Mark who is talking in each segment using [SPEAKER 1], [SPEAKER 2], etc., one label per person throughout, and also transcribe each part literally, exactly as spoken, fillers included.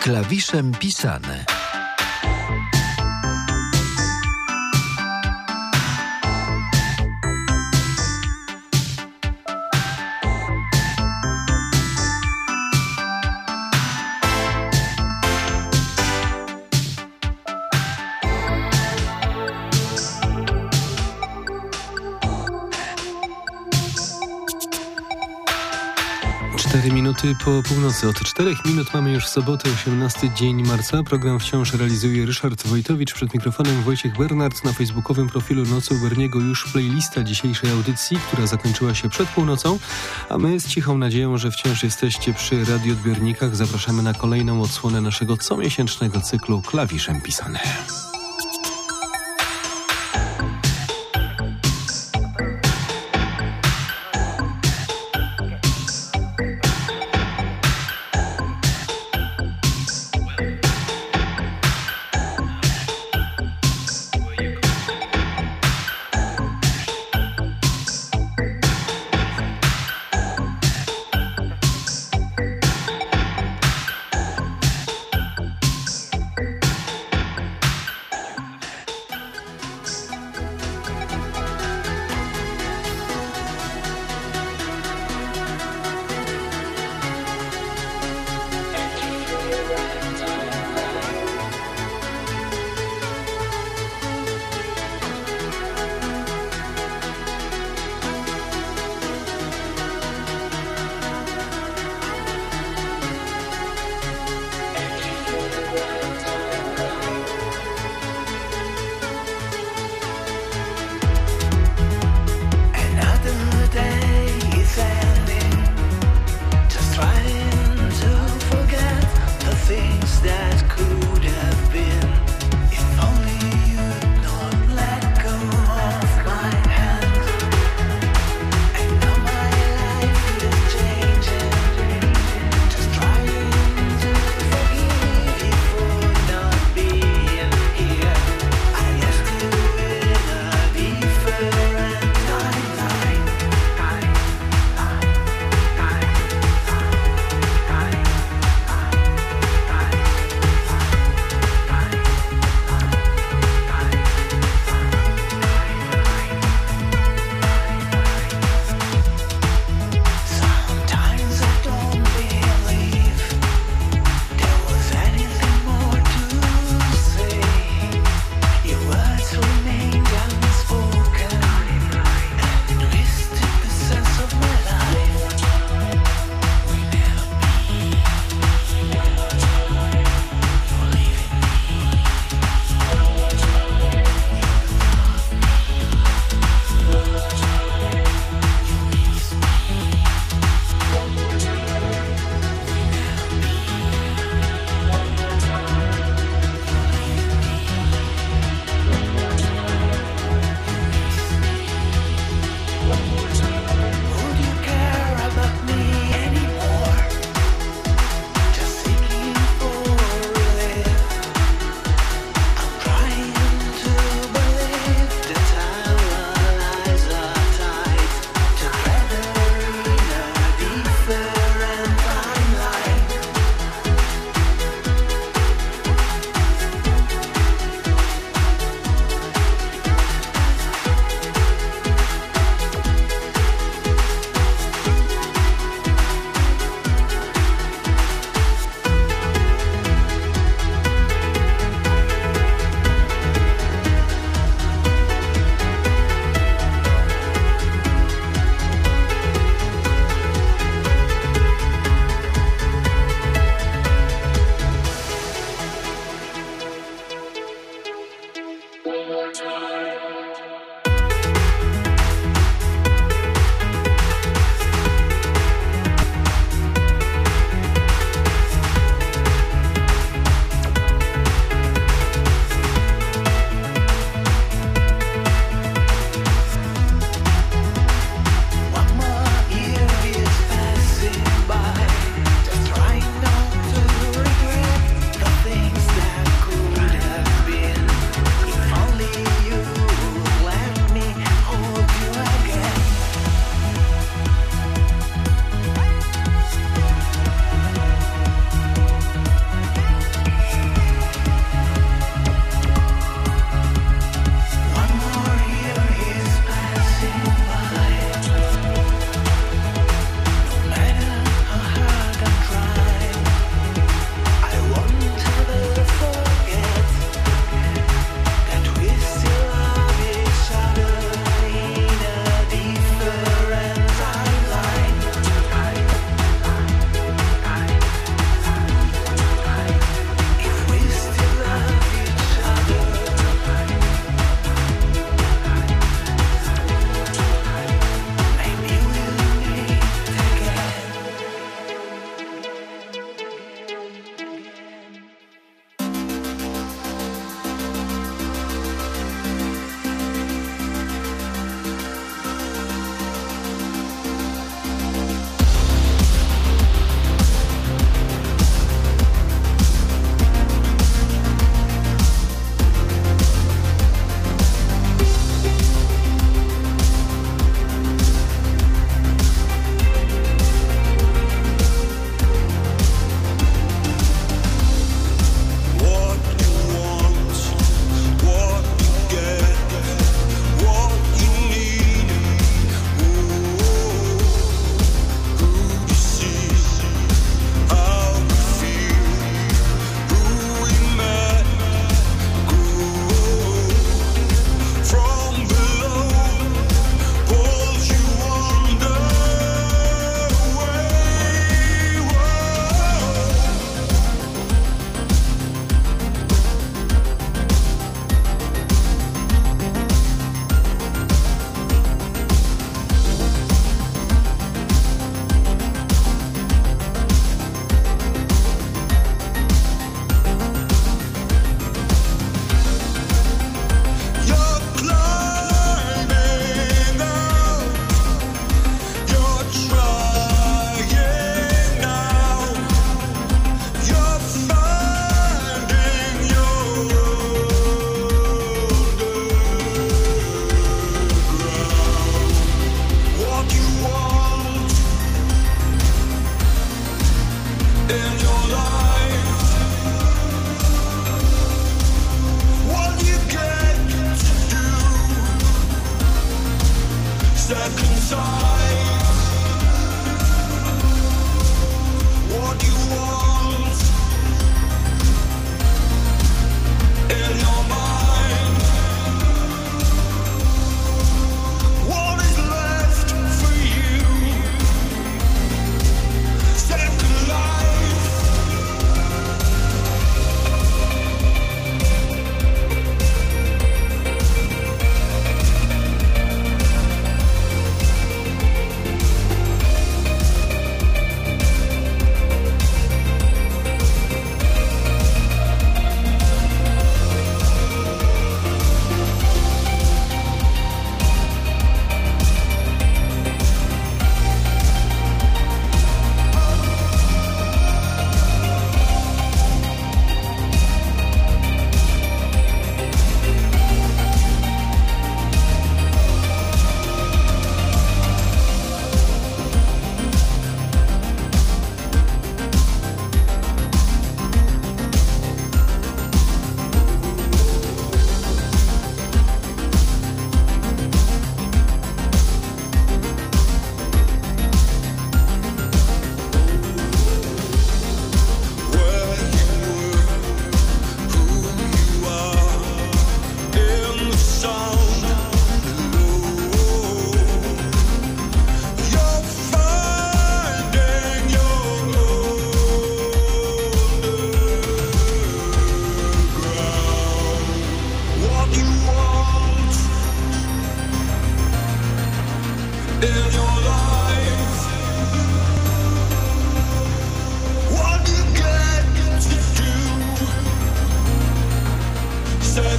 [SPEAKER 1] Klawiszem pisane.
[SPEAKER 2] Cztery minuty po północy. Od czterech minut mamy już sobotę, osiemnasty dzień marca. Program wciąż realizuje Ryszard Wojtowicz. Przed mikrofonem Wojciech Bernard. Na facebookowym profilu Nocy u Berniego już playlista dzisiejszej audycji, która zakończyła się przed północą. A my z cichą nadzieją, że wciąż jesteście przy radioodbiornikach, zapraszamy na kolejną odsłonę naszego comiesięcznego cyklu Klawiszem pisane.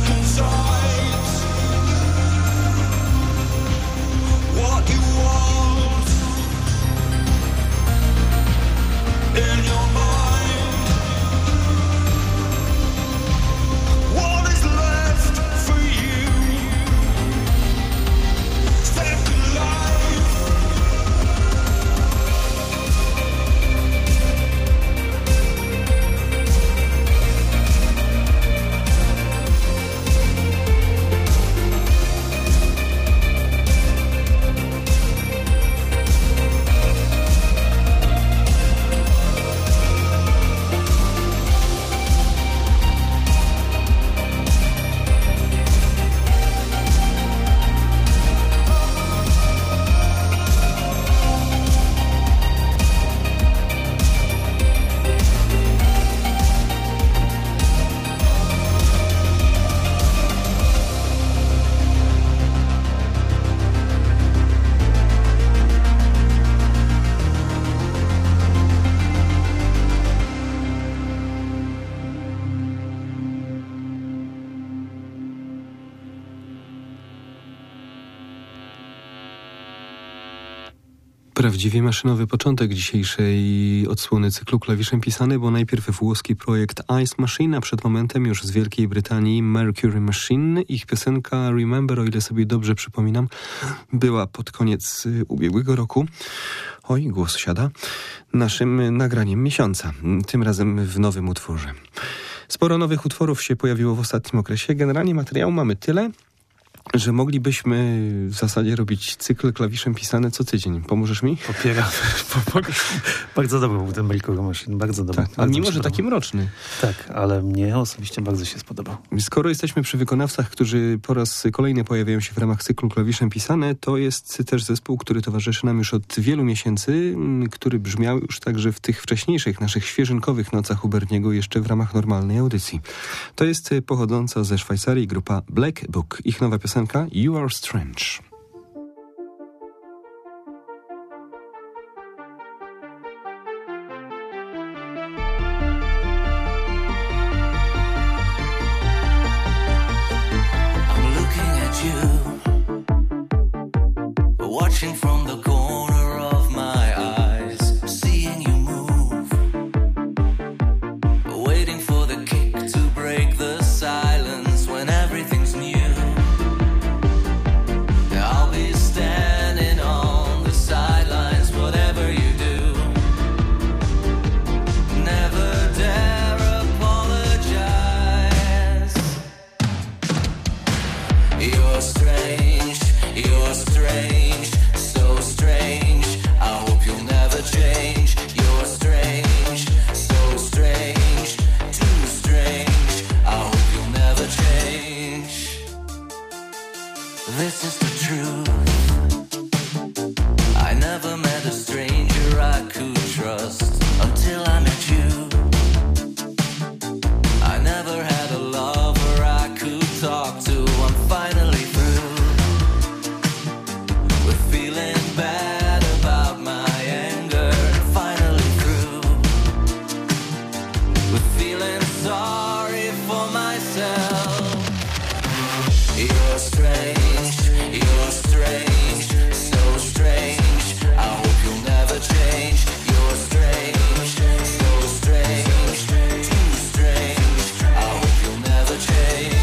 [SPEAKER 2] Prawdziwie maszynowy początek dzisiejszej odsłony cyklu Klawiszem Pisane, bo najpierw włoski projekt Ice Machine, a przed momentem już z Wielkiej Brytanii Mercury Machine. Ich piosenka Remember, o ile sobie dobrze przypominam, była pod koniec ubiegłego roku. Oj, głos siada. Naszym nagraniem miesiąca, tym razem w nowym utworze. Sporo nowych utworów się pojawiło w ostatnim okresie. Generalnie materiału mamy tyle, że moglibyśmy w zasadzie robić cykl Klawiszem Pisane co tydzień. Pomożesz mi?
[SPEAKER 3] Popieram. Bardzo dobry był ten Mercury Machine, bardzo dobry.
[SPEAKER 2] Tak, a mimo, że taki mroczny.
[SPEAKER 3] Tak, ale mnie osobiście bardzo się spodobał.
[SPEAKER 2] Skoro jesteśmy przy wykonawcach, którzy po raz kolejny pojawiają się w ramach cyklu Klawiszem Pisane, to jest też zespół, który towarzyszy nam już od wielu miesięcy, który brzmiał już także w tych wcześniejszych naszych świeżynkowych nocach u Berniego jeszcze w ramach normalnej audycji. To jest pochodząca ze Szwajcarii grupa Black Book. Ich nowa piosenka You Are Strange.
[SPEAKER 4] Watching from the corner of my eyes, seeing you move, waiting for the kick to break the silence when everything's new. I'll be standing on the sidelines, whatever you do. Never dare apologize. You're strange, you're strange. Strange, I hope you'll never change. You're strange, so strange, too strange. I hope you'll never change. This is the truth. I never met a stranger I could trust until I met you. I never had a lover I could talk to. I'm finally through with feeling bad about my anger, finally through with feeling sorry for myself. You're strange, you're strange, so strange. I hope you'll never change. You're strange, so strange, too strange. I hope you'll never change.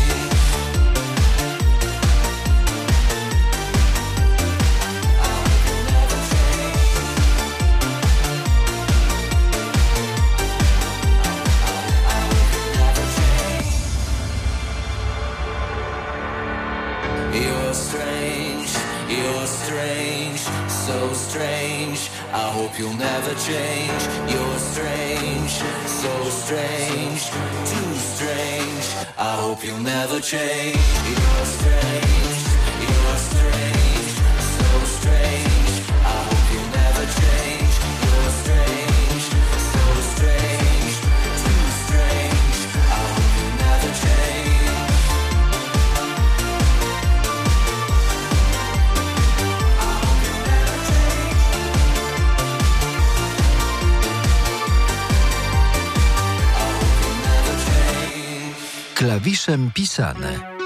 [SPEAKER 4] You're strange, you're strange, so strange. I hope you'll never change. You're strange, so strange, too strange. I hope you'll never change. You're strange, you're strange, so strange. I hope you'll never change. You're strange, so strange, too strange. I hope you'll never change.
[SPEAKER 1] Klawiszem Pisane.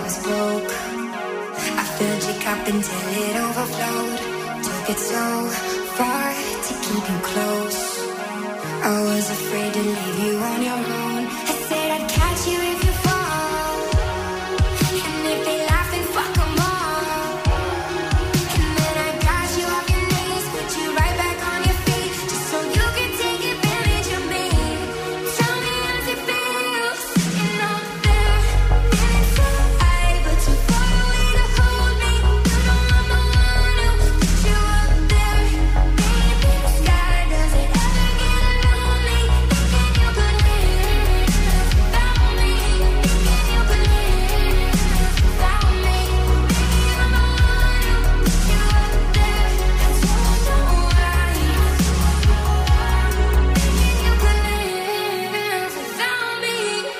[SPEAKER 5] was broke. I filled your cup until it overflowed. Took it so far to keep you close. I was afraid to leave you on your own. I said I'd catch you if you fall. And if they laugh, then fuck them all. And then I got you off your knees, put you right back on your feet, just so you can take advantage of me. Tell me how it feels, sitting up there, feeling so high, but too far away to hold me. You know I'm the one who put you up there, baby, the sky. Does it ever get lonely? Thinking you could live without me. Thinking you could live without me. Baby, I'm the one who put you up there. I don't know why. Thinking you could live without me.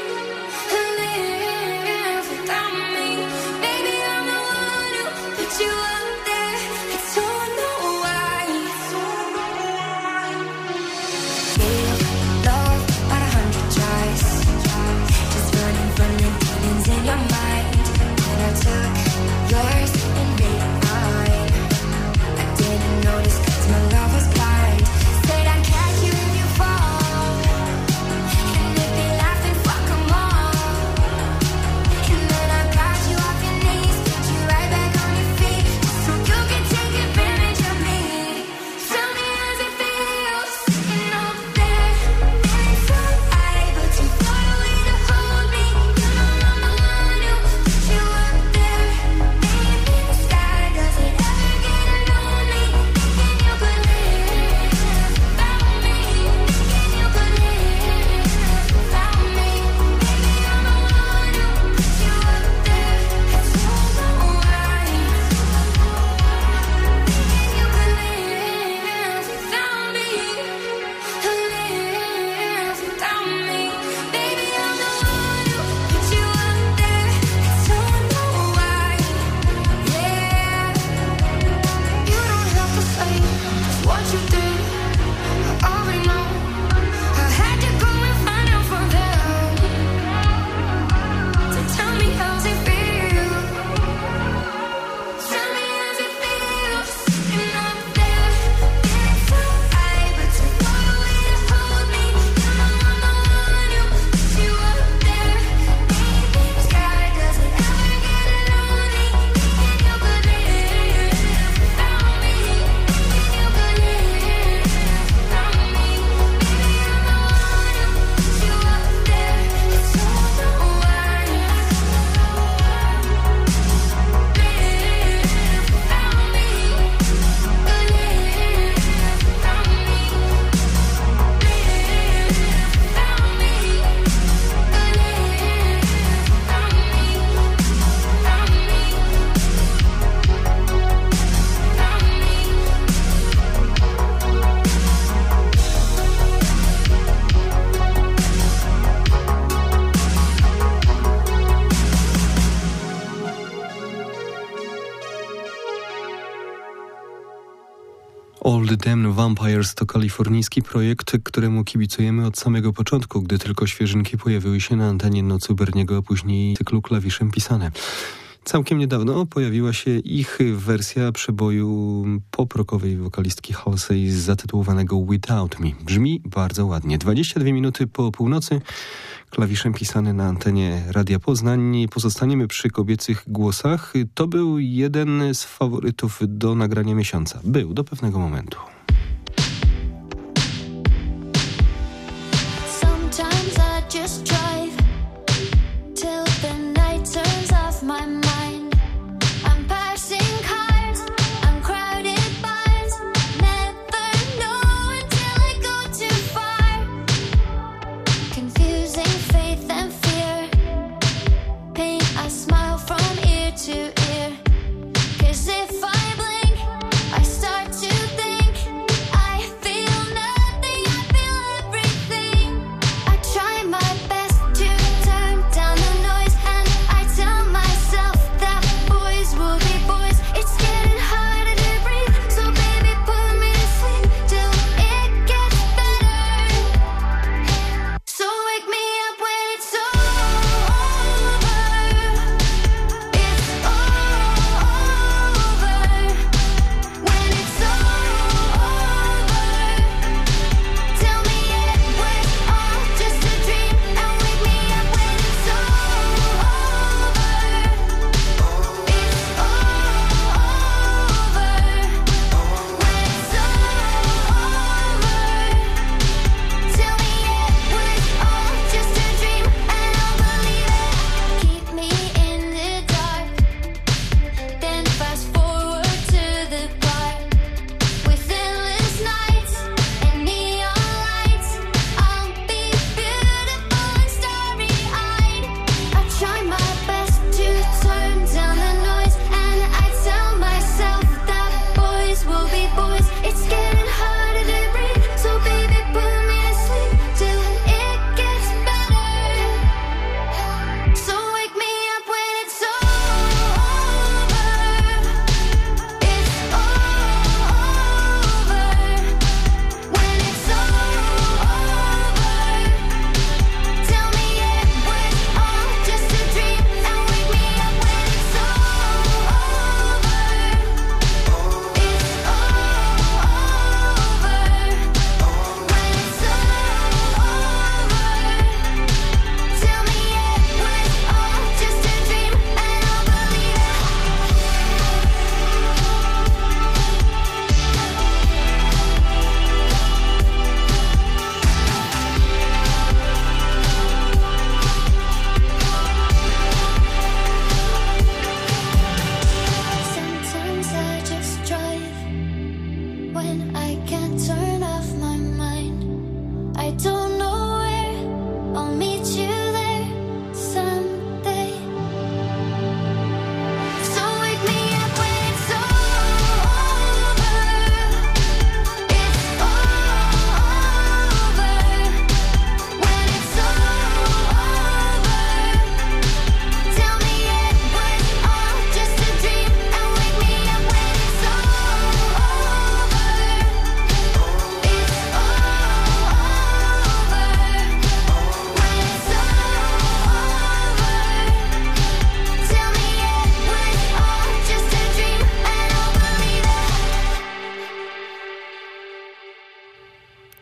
[SPEAKER 5] Live without me. Baby, I'm the one who put you up there. I don't know why. Gave love about a hundred tries, just running from the demons in your mind. And I took yours and made mine. I didn't notice 'cause my love was blind. Said I'd catch you if you fall. And if they laugh, then fuck 'em all. And then I got you off your knees, put you right back on your feet, just so you can take advantage of me. Tell me how it feels, sitting up there, feeling so high, but too far away to hold me. You know I'm the one who put you up there, baby, the sky. Does it ever get lonely? Thinking you could live without me. Thinking you could live without me. Baby, I'm the one who put you up there. I don't know why. Thinking you could live without me. Live without me. Baby, I'm the one who put you up there. I don't know why. Yeah. You don't have to say just what you did. I already know. I had to go and find out from them to tell me how's it feel. Tell me how's it feel, sitting up there, feeling so high, but too far away to hold me. You know I'm the one who put you up there, baby, the sky. Does it ever get lonely? Thinking you could live without me. Thinking you could live without me. Baby, I'm the one who put you up there. I don't know why. Live without me. Live without me.
[SPEAKER 2] All the Damn Vampires to kalifornijski projekt, któremu kibicujemy od samego początku, gdy tylko świeżynki pojawiły się na antenie Nocy u Berniego, a później cyklu Klawiszem pisane. Całkiem niedawno pojawiła się ich wersja przeboju pop-rockowej wokalistki Halsey zatytułowanego Without Me. Brzmi bardzo ładnie. dwadzieścia dwie minuty po północy, klawiszem pisane na antenie Radia Poznań. Pozostaniemy przy kobiecych głosach. To był jeden z faworytów do nagrania miesiąca. Był do pewnego momentu.
[SPEAKER 5] Sometimes I just drive till the night turns off my mind. I'm passing cars, I'm crowded bars. Never know until I go too far. Confusing faith and fear. Paint a smile from ear to ear. 'Cause if I blink, I start to think I feel nothing, I feel everything. I try my best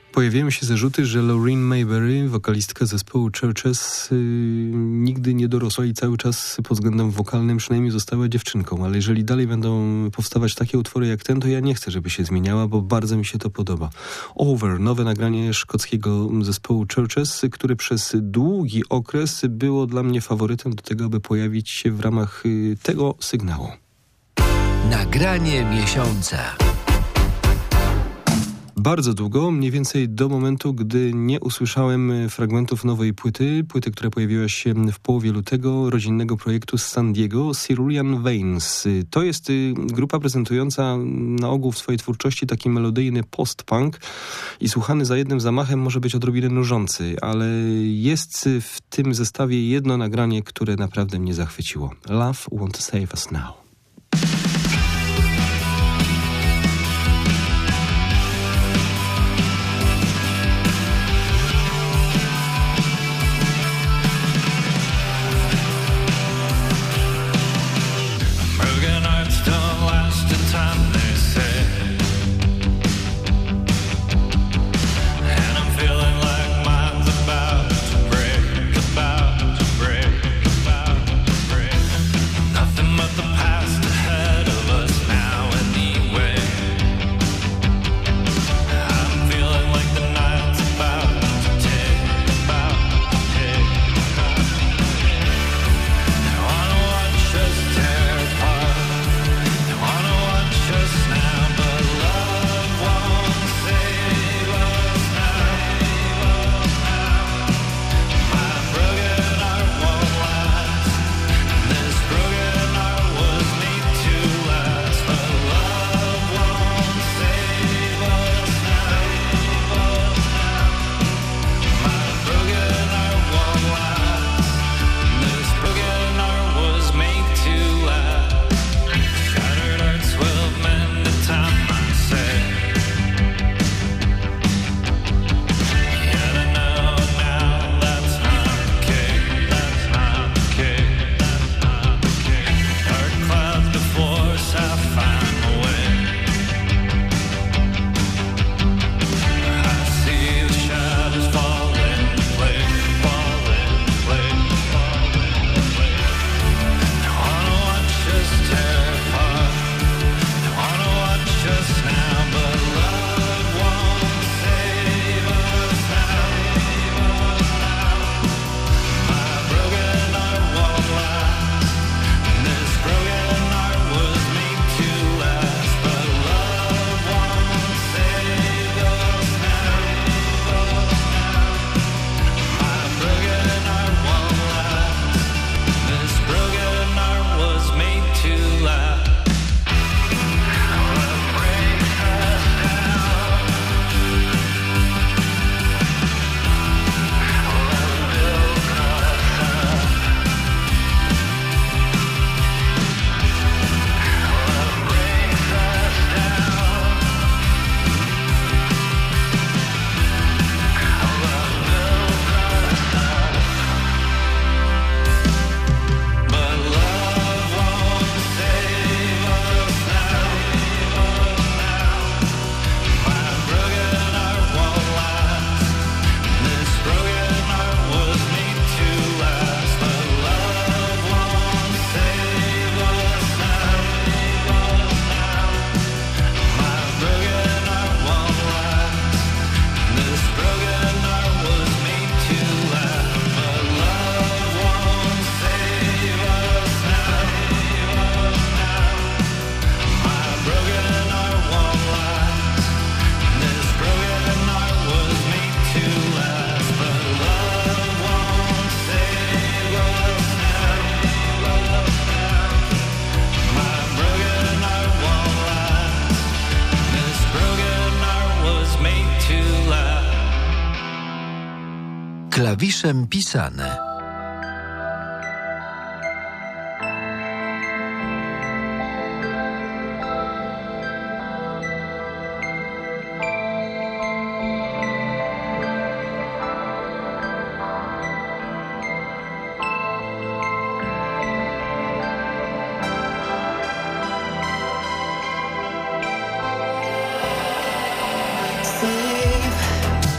[SPEAKER 2] Pojawiają się zarzuty, że Laureen Mayberry, wokalistka zespołu Churches, yy, nigdy nie dorosła i cały czas pod względem wokalnym przynajmniej została dziewczynką. Ale jeżeli dalej będą powstawać takie utwory jak ten, to ja nie chcę, żeby się zmieniała, bo bardzo mi się to podoba. Over, nowe nagranie szkockiego zespołu Churches, które przez długi okres było dla mnie faworytem do tego, aby pojawić się w ramach yy, tego sygnału.
[SPEAKER 1] Nagranie miesiąca.
[SPEAKER 2] Bardzo długo, mniej więcej do momentu, gdy nie usłyszałem fragmentów nowej płyty, płyty, która pojawiła się w połowie lutego, rodzinnego projektu z San Diego, Cerulean Veins. To jest grupa prezentująca na ogół w swojej twórczości taki melodyjny post-punk i słuchany za jednym zamachem może być odrobinę nużący, ale jest w tym zestawie jedno nagranie, które naprawdę mnie zachwyciło. Love Won't Save Us Now.
[SPEAKER 1] Klawiszem pisane.
[SPEAKER 5] Save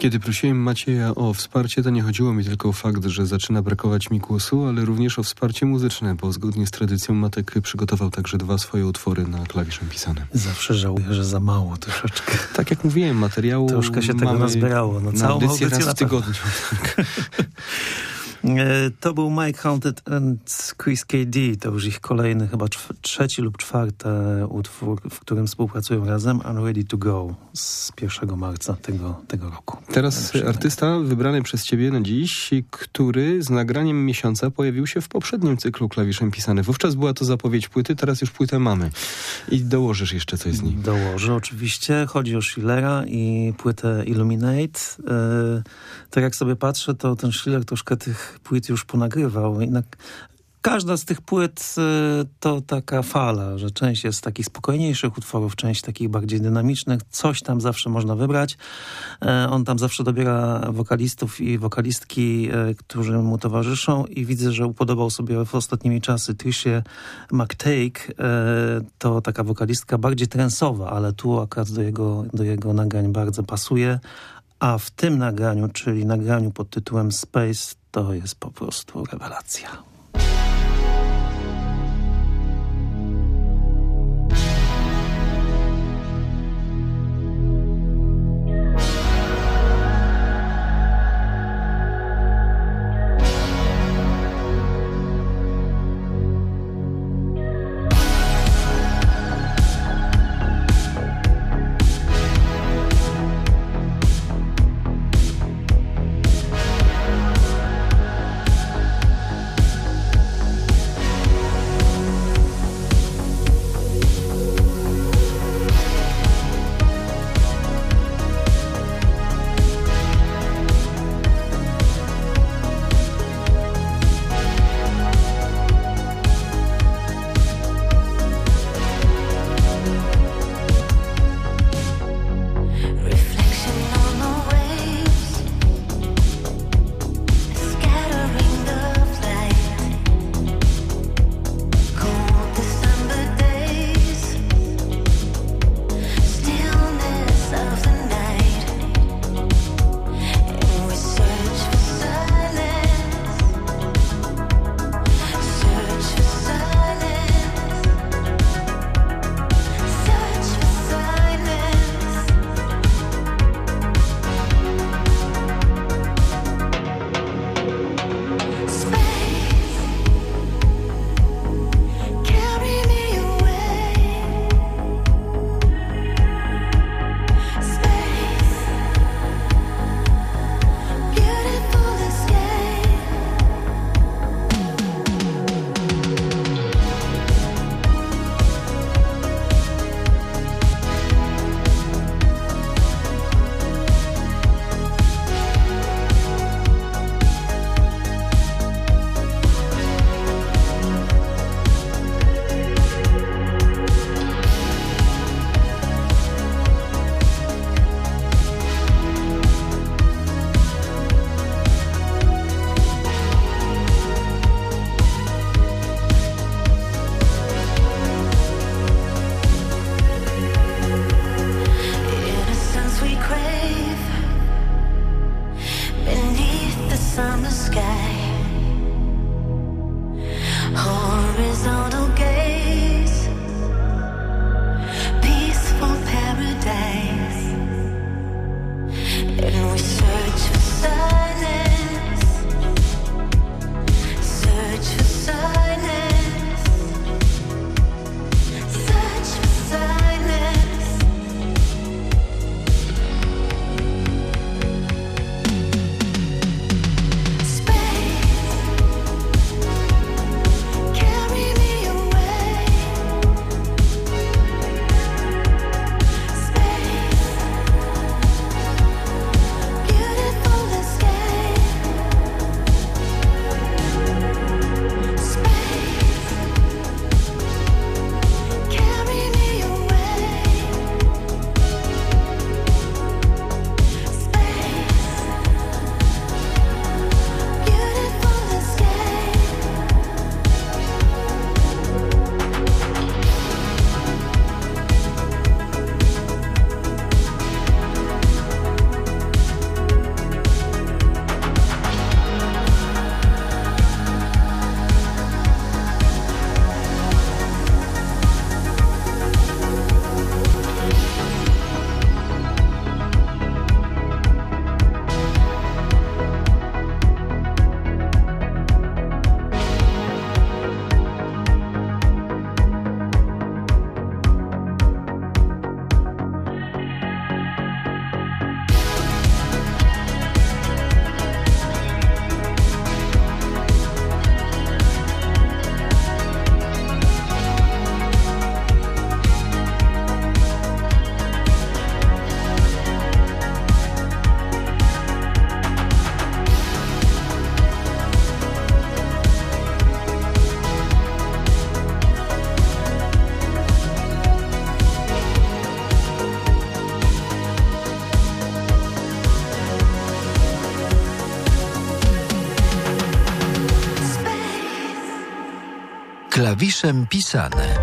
[SPEAKER 2] Kiedy prosiłem Macieja o wsparcie, to nie chodziło mi tylko o fakt, że zaczyna brakować mi głosu, ale również o wsparcie muzyczne, bo zgodnie z tradycją Matek przygotował także dwa swoje utwory na klawiszem pisane.
[SPEAKER 3] Zawsze żałuję, że za mało troszeczkę.
[SPEAKER 2] Tak jak mówiłem, materiału
[SPEAKER 3] Troszkę się tego
[SPEAKER 2] mamy
[SPEAKER 3] nazbierało. No,
[SPEAKER 2] na
[SPEAKER 3] całą
[SPEAKER 2] audycję
[SPEAKER 3] audycję
[SPEAKER 2] raz w
[SPEAKER 3] na pewno.
[SPEAKER 2] tygodniu. Tak.
[SPEAKER 3] To był Mike Haunted and Chris K D. To już ich kolejny, chyba czw- trzeci lub czwarty utwór, w którym współpracują razem. I'm Ready to Go z pierwszego marca tego, tego roku.
[SPEAKER 2] Teraz artysta wybrany przez ciebie na dziś, który z nagraniem miesiąca pojawił się w poprzednim cyklu Klawiszem pisane. Wówczas była to zapowiedź płyty, teraz już płytę mamy. I dołożysz jeszcze coś z niej.
[SPEAKER 3] Dołożę oczywiście. Chodzi o Schillera i płytę Illuminate. Yy, tak jak sobie patrzę, to ten Schiller troszkę tych płyt już ponagrywał. Jednak każda z tych płyt y, to taka fala, że część jest takich spokojniejszych utworów, część takich bardziej dynamicznych. Coś tam zawsze można wybrać. Y, on tam zawsze dobiera wokalistów i wokalistki, y, którzy mu towarzyszą i widzę, że upodobał sobie w ostatnimi czasy Tricia McTake. Y, to taka wokalistka bardziej trensowa, ale tu akurat do jego, do jego nagrań bardzo pasuje. A w tym nagraniu, czyli nagraniu pod tytułem Space, to jest po prostu rewelacja.
[SPEAKER 1] Klawiszem pisane.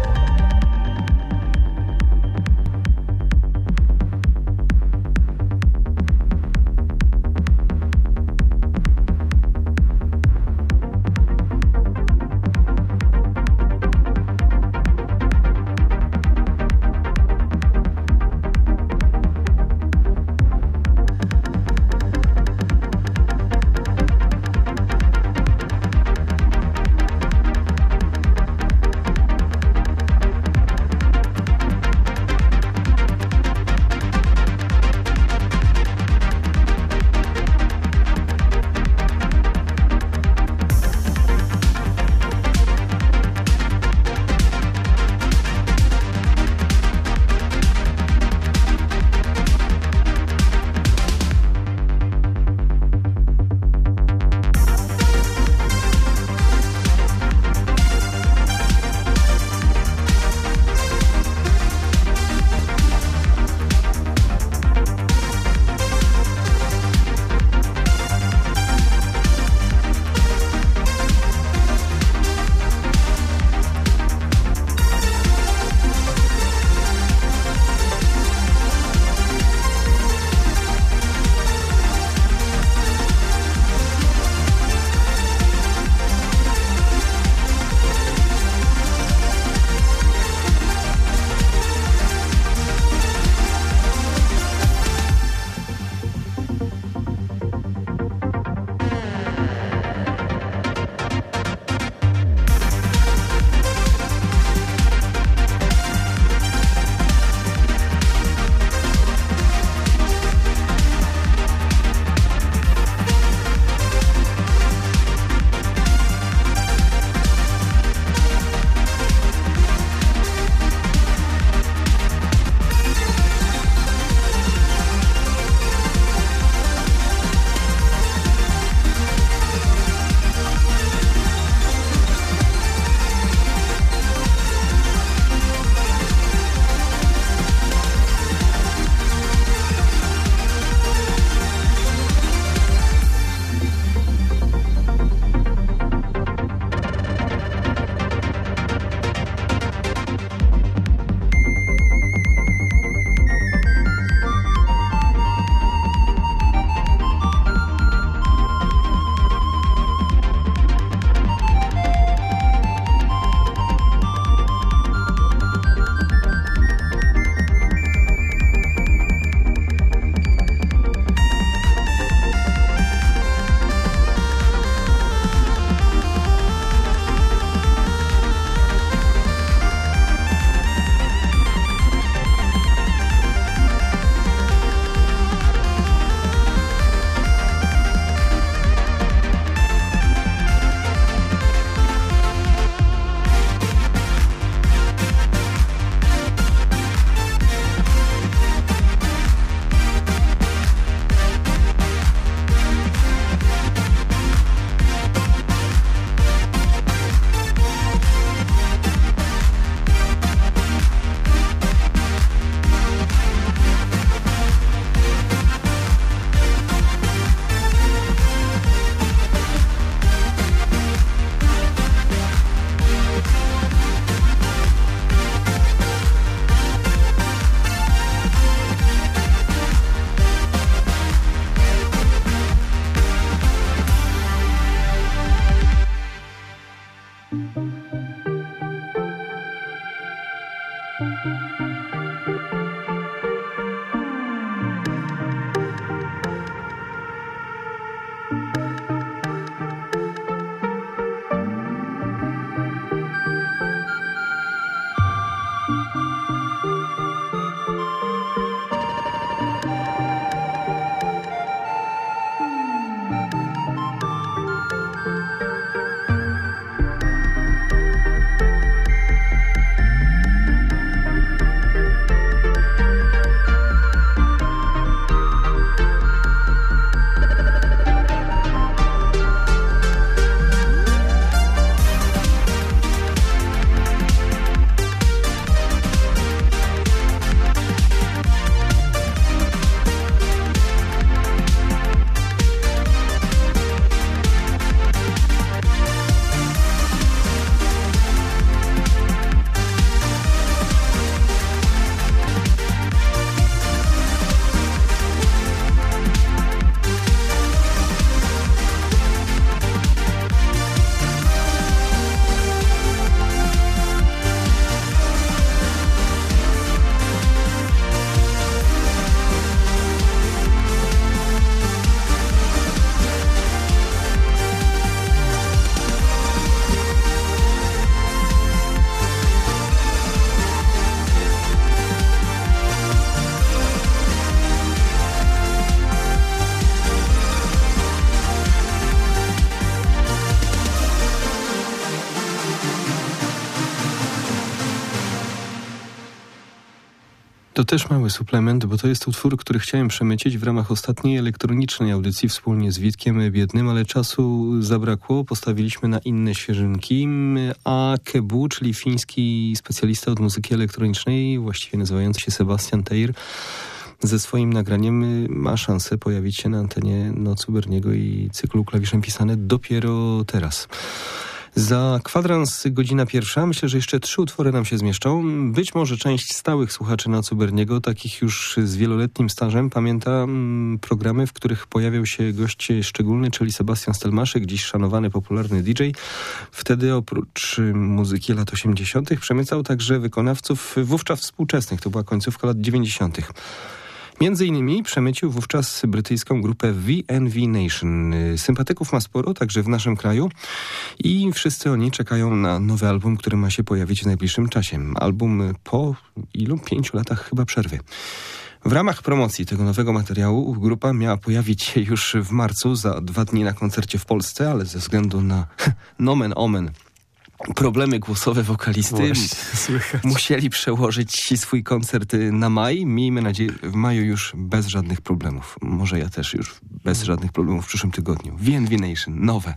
[SPEAKER 2] To też mały suplement, bo to jest utwór, który chciałem przemycić w ramach ostatniej elektronicznej audycji wspólnie z Witkiem Biednym, ale czasu zabrakło, postawiliśmy na inne świeżynki, a Kebu, czyli fiński specjalista od muzyki elektronicznej, właściwie nazywający się Sebastian Teir, ze swoim nagraniem ma szansę pojawić się na antenie Nocy Berniego i cyklu Klawiszem Pisane dopiero teraz. Za kwadrans godzina pierwsza. Myślę, że jeszcze trzy utwory nam się zmieszczą. Być może część stałych słuchaczy Nocy Berniego, takich już z wieloletnim stażem, pamięta mm, programy, w których pojawiał się gość szczególny, czyli Sebastian Stelmaszek, dziś szanowany, popularny D J. Wtedy oprócz muzyki lat osiemdziesiątych przemycał także wykonawców wówczas współczesnych. To była końcówka lat dziewięćdziesiątych. Między innymi przemycił wówczas brytyjską grupę V N V Nation. Sympatyków ma sporo, także w naszym kraju. I wszyscy oni czekają na nowy album, który ma się pojawić w najbliższym czasie. Album po ilu? Pięciu latach chyba przerwy. W ramach promocji tego nowego materiału grupa miała pojawić się już w marcu, za dwa dni na koncercie w Polsce, ale ze względu na nomen omen problemy głosowe wokalisty
[SPEAKER 3] Właśnie,
[SPEAKER 2] musieli przełożyć swój koncert na maj. Miejmy nadzieję, w maju już bez żadnych problemów. Może ja też już bez żadnych problemów w przyszłym tygodniu. V N V Nation, nowe.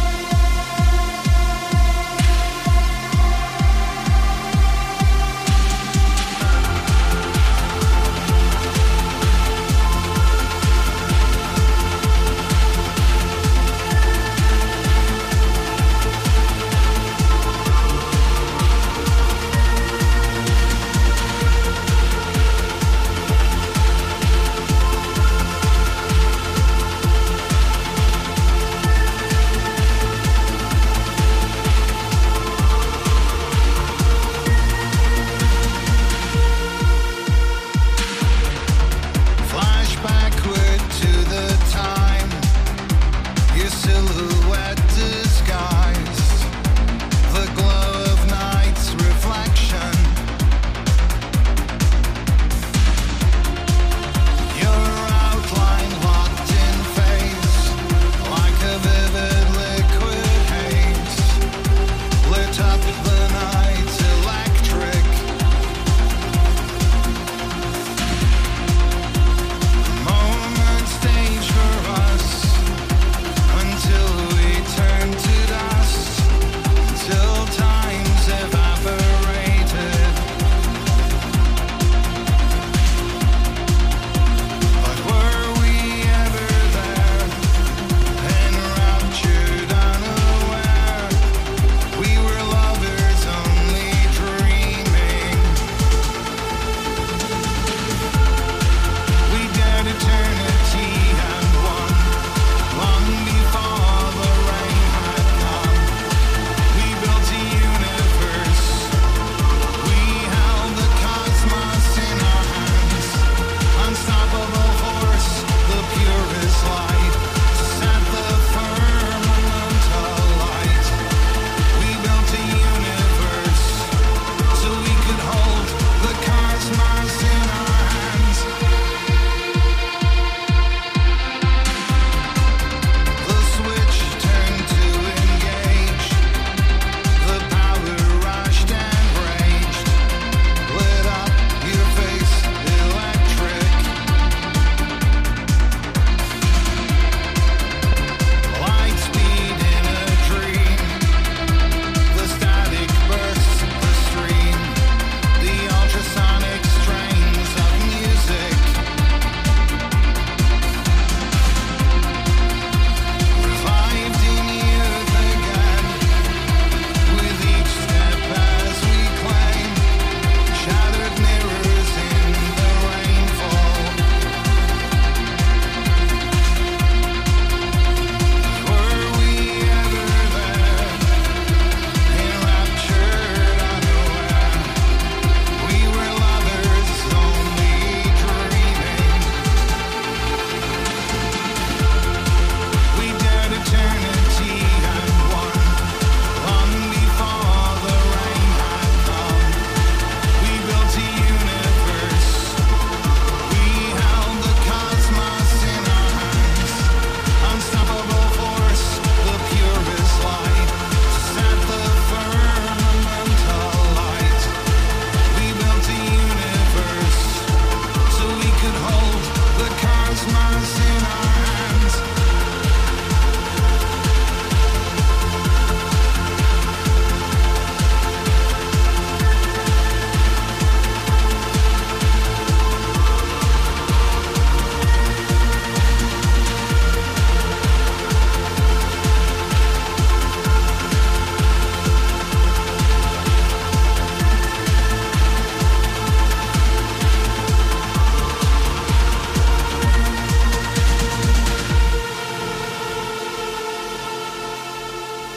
[SPEAKER 5] Thank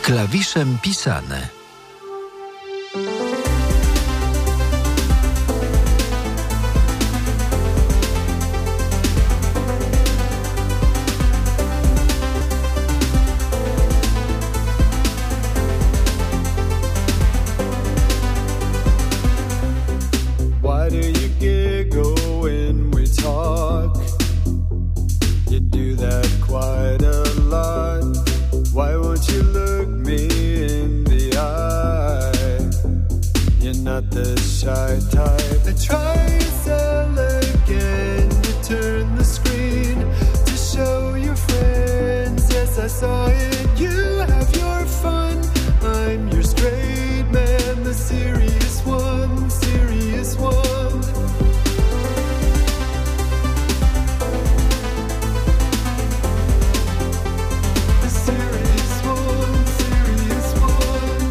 [SPEAKER 1] Klawiszem pisane.
[SPEAKER 6] Why do you giggle when we talk? You do that quite a lot. Why won't you look me in the eye? You're not the shy type. I try to sell again. You turn the screen to show your friends. Yes, I saw it. You have your fun. I'm your straight man, the serious one, serious one. The serious one, serious one.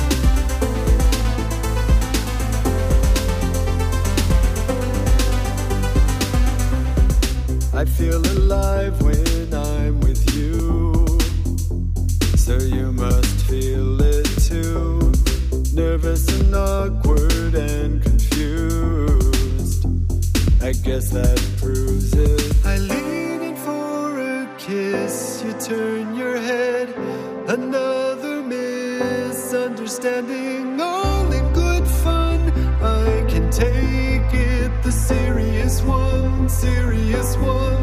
[SPEAKER 6] I feel alive when I'm with you, so you must feel it too. Nervous and awkward and confused, I guess that proves it. I lean in for a kiss, you turn your head. Another misunderstanding, all in good fun. I can take it, the serious one, serious one.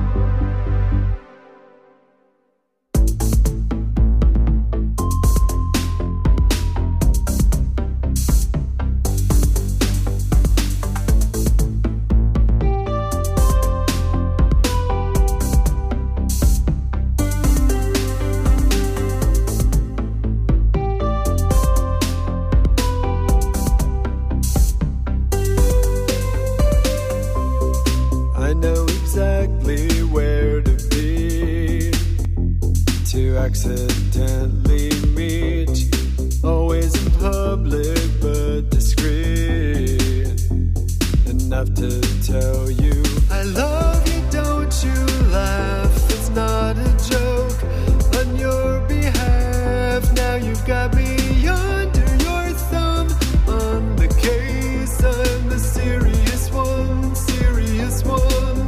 [SPEAKER 6] I know exactly where to be, to accidentally meet. Always in public but discreet, enough to tell you I love you, don't you laugh, it's not a joke. On your behalf, now you've got me under your thumb. On the case, I'm the serious one, serious one.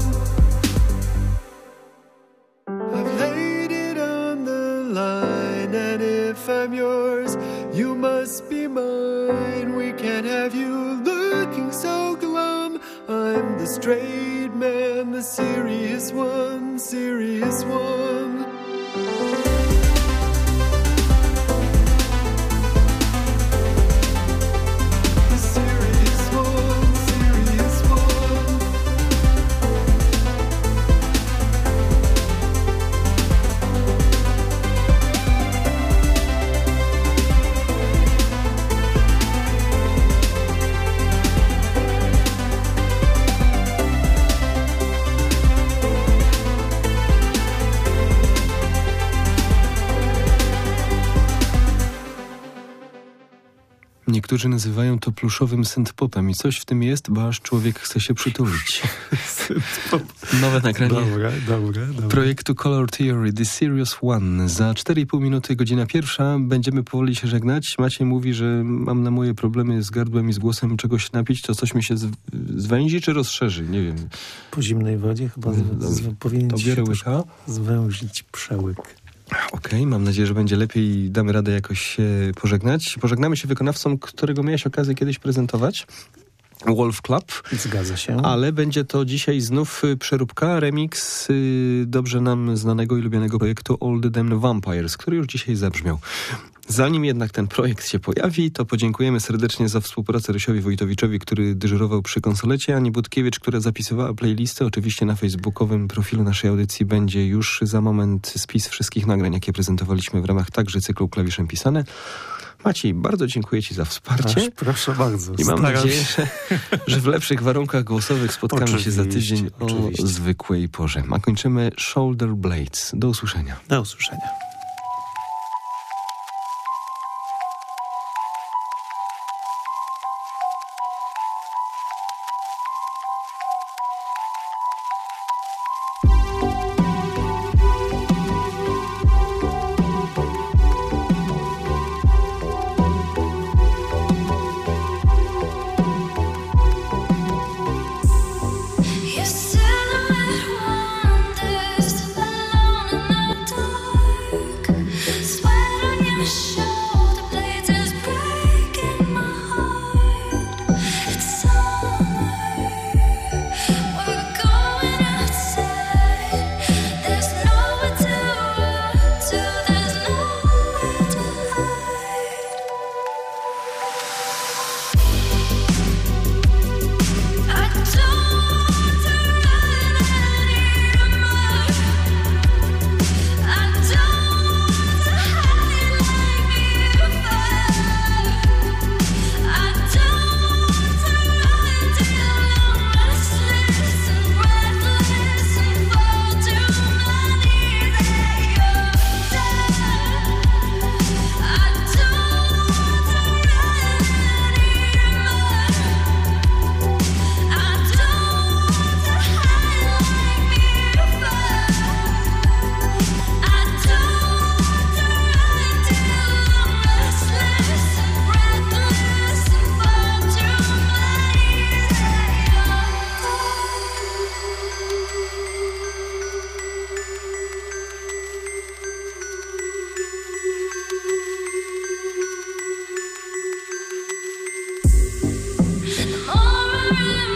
[SPEAKER 6] I've laid it on the line, and if I'm yours, you must be mine. We can't have you looking so glum. I'm the straight man, the serious one, serious one. The serious one, serious one.
[SPEAKER 2] Niektórzy nazywają to pluszowym synth-popem i coś w tym jest, bo aż człowiek chce się przytulić. Nowe nagranie
[SPEAKER 3] Dobra, dobra, dobra.
[SPEAKER 2] projektu Color Theory, The Serious One. Za cztery i pół minuty, godzina pierwsza. Będziemy powoli się żegnać. Maciej mówi, że mam na moje problemy z gardłem i z głosem czegoś napić. To coś mi się z- zwęzi czy rozszerzy? Nie wiem.
[SPEAKER 3] Po zimnej wodzie chyba z, z, z, powinien
[SPEAKER 2] To
[SPEAKER 3] ci
[SPEAKER 2] biorę
[SPEAKER 3] się
[SPEAKER 2] łyka.
[SPEAKER 3] zwężyć przełyk.
[SPEAKER 2] Okej, okay, mam nadzieję, że będzie lepiej i damy radę jakoś się pożegnać. Pożegnamy się wykonawcą, którego miałeś okazję kiedyś prezentować. Wolf Club.
[SPEAKER 3] Zgadza się.
[SPEAKER 2] Ale będzie to dzisiaj znów y, przeróbka, remix y, dobrze nam znanego i lubianego projektu All the Damned Vampires, który już dzisiaj zabrzmiał. Zanim jednak ten projekt się pojawi, to podziękujemy serdecznie za współpracę Rysiowi Wojtowiczowi, który dyżurował przy konsolecie, Ani Budkiewicz, która zapisywała playlistę. Oczywiście na facebookowym profilu naszej audycji będzie już za moment spis wszystkich nagrań, jakie prezentowaliśmy w ramach także cyklu Klawiszem Pisane. Maciej, bardzo dziękuję Ci za wsparcie.
[SPEAKER 3] Aż, proszę bardzo.
[SPEAKER 2] I mam
[SPEAKER 3] Staram
[SPEAKER 2] nadzieję,
[SPEAKER 3] się.
[SPEAKER 2] że, że w lepszych warunkach głosowych spotkamy
[SPEAKER 3] Oczywiście,
[SPEAKER 2] się za tydzień
[SPEAKER 3] oczywiście.
[SPEAKER 2] o zwykłej porze. A kończymy Shoulder Blades. Do usłyszenia.
[SPEAKER 3] Do usłyszenia.
[SPEAKER 7] from